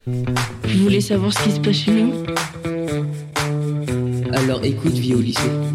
Vous voulez savoir ce qui se passe chez nous? Alors écoute, vie au lycée.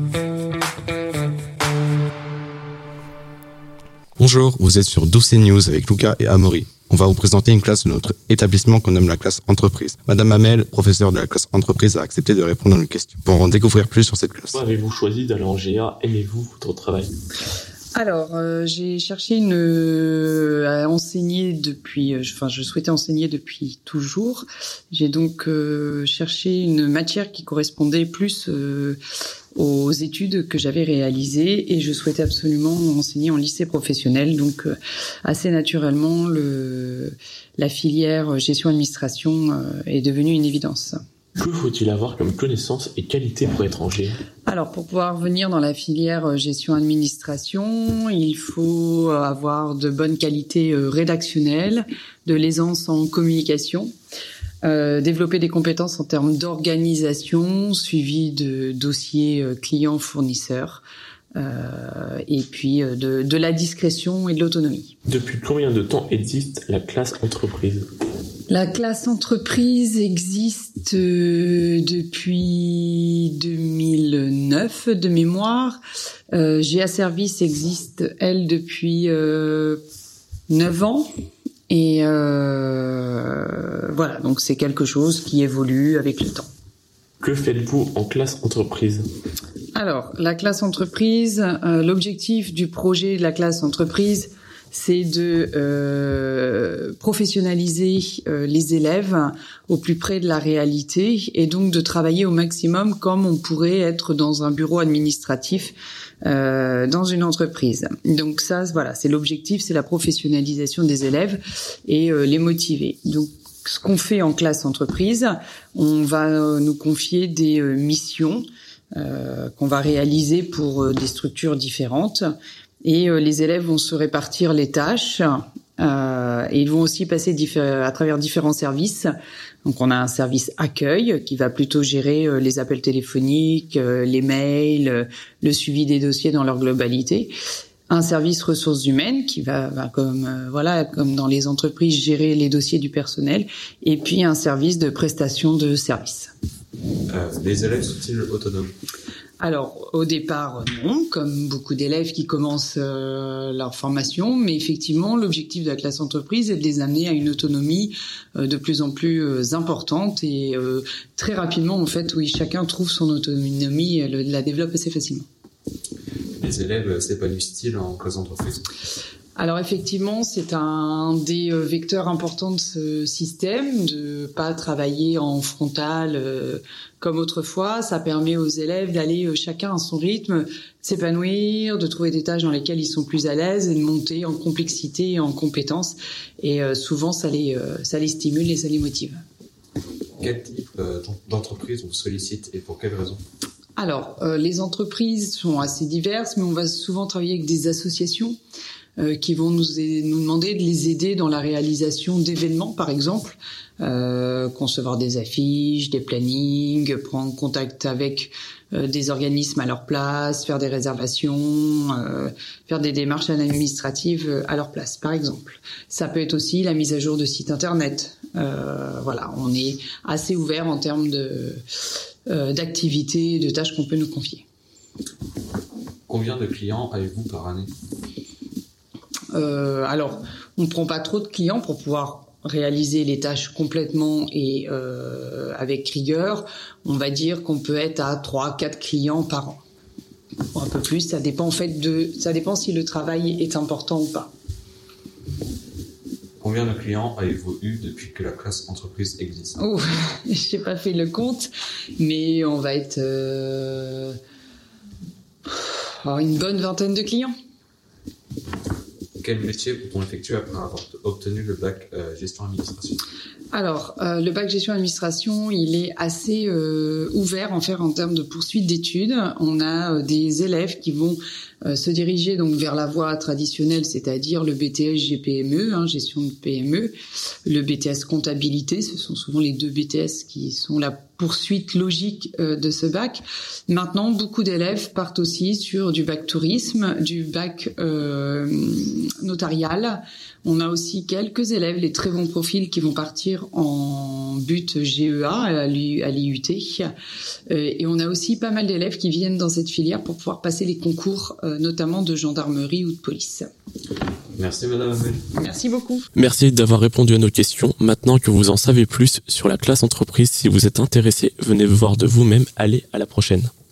Bonjour, vous êtes sur Douce News avec Lucas et Amaury. On va vous présenter une classe de notre établissement qu'on nomme la classe entreprise. Madame Hamel, professeure de la classe entreprise, a accepté de répondre à nos questions. Pour en découvrir plus sur cette classe. Pourquoi avez-vous choisi d'aller en GA? Aimez-vous votre travail? Alors, j'ai cherché à enseigner depuis, je souhaitais enseigner depuis toujours. J'ai donc cherché une matière qui correspondait plus aux études que j'avais réalisées et je souhaitais absolument enseigner en lycée professionnel. Donc, assez naturellement, la filière gestion-administration est devenue une évidence. Que faut-il avoir comme connaissances et qualités pour être en GA? Alors, pour pouvoir venir dans la filière gestion-administration, il faut avoir de bonnes qualités rédactionnelles, de l'aisance en communication, développer des compétences en termes d'organisation, suivi de dossiers clients-fournisseurs, et puis de la discrétion et de l'autonomie. Depuis combien de temps existe la classe entreprise? La classe entreprise existe depuis 2009 de mémoire. GA Service existe, elle, depuis 9 ans. Et voilà, donc c'est quelque chose qui évolue avec le temps. Que faites-vous en classe entreprise? Alors, la classe entreprise, l'objectif du projet de la classe entreprise, c'est de professionnaliser les élèves au plus près de la réalité et donc de travailler au maximum comme on pourrait être dans un bureau administratif dans une entreprise. Donc ça, voilà, c'est l'objectif, c'est la professionnalisation des élèves et les motiver. Donc ce qu'on fait en classe entreprise, on va nous confier des missions qu'on va réaliser pour des structures différentes. Et les élèves vont se répartir les tâches et ils vont aussi passer à travers différents services. Donc on a un service accueil qui va plutôt gérer les appels téléphoniques, les mails, le suivi des dossiers dans leur globalité. Un service ressources humaines qui va comme dans les entreprises gérer les dossiers du personnel et puis un service de prestation de services. Les élèves sont-ils autonomes? Alors, au départ, non, comme beaucoup d'élèves qui commencent leur formation, mais effectivement, l'objectif de la classe entreprise est de les amener à une autonomie de plus en plus importante et très rapidement, en fait, oui, chacun trouve son autonomie et la développe assez facilement. Les élèves s'épanouissent-ils en classe entreprise? Alors effectivement, c'est un des vecteurs importants de ce système, de pas travailler en frontal comme autrefois. Ça permet aux élèves d'aller chacun à son rythme, s'épanouir, de trouver des tâches dans lesquelles ils sont plus à l'aise et de monter en complexité et en compétences. Et souvent, ça les stimule et ça les motive. Quel type d'entreprise vous sollicite et pour quelles raisons? Alors, les entreprises sont assez diverses, mais on va souvent travailler avec des associations qui vont nous demander de les aider dans la réalisation d'événements, par exemple, concevoir des affiches, des plannings, prendre contact avec des organismes à leur place, faire des réservations, faire des démarches administratives à leur place, par exemple. Ça peut être aussi la mise à jour de sites internet. Voilà, on est assez ouvert en termes d'activités et de tâches qu'on peut nous confier. Combien de clients avez-vous par année? Alors, on ne prend pas trop de clients pour pouvoir réaliser les tâches complètement et avec rigueur. On va dire qu'on peut être à 3-4 clients par an. Ou un peu plus, ça dépend en fait ça dépend si le travail est important ou pas. Combien de clients avez-vous eu depuis que la classe entreprise existe? Oh, j'ai pas fait le compte, mais on va être une bonne vingtaine de clients. Quel métier peut-on effectuer après avoir obtenu le bac gestion-administration? Alors, le bac gestion-administration, il est assez ouvert en termes de poursuite d'études. On a des élèves qui vont se diriger donc vers la voie traditionnelle, c'est-à-dire le BTS GPME, gestion de PME, le BTS comptabilité, ce sont souvent les 2 BTS qui sont la poursuite logique de ce bac. Maintenant, beaucoup d'élèves partent aussi sur du bac tourisme, du bac notarial. On a aussi quelques élèves, les très bons profils, qui vont partir en but GEA à l'IUT. Et on a aussi pas mal d'élèves qui viennent dans cette filière pour pouvoir passer les concours, notamment de gendarmerie ou de police. Merci Madame Amel. Merci beaucoup. Merci d'avoir répondu à nos questions. Maintenant que vous en savez plus sur la classe entreprise, si vous êtes intéressé, venez voir de vous-même. Allez, à la prochaine.